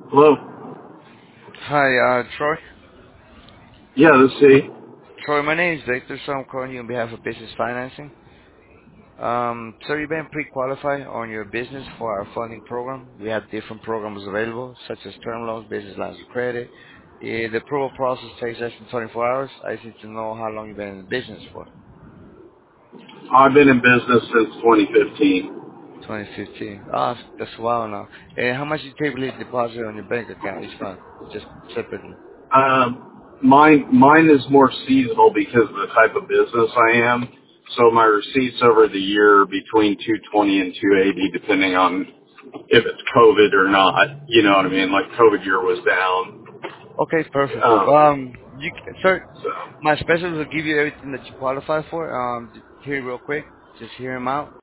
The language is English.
Hello. Hi, Troy. Yeah, this is he. Troy, my name is Victor, so I'm calling you on behalf of Business Financing. So you've been pre-qualified on your business for our funding program. We have different programs available, such as term loans, business lines of credit. The approval process takes less than 24 hours. I just need to know how long you've been in business for. I've been in business since 2015. 2015. Ah, that's a while now. And how much you typically deposit on your bank account each month? Just separately. Mine is more seasonal because of the type of business I am. So my receipts over the year are between 220 and 280, depending on if it's COVID or not. You know what I mean? Like COVID year was down. Okay, perfect. Sir, So my specialist will give you everything that you qualify for. Here real quick, just hear him out.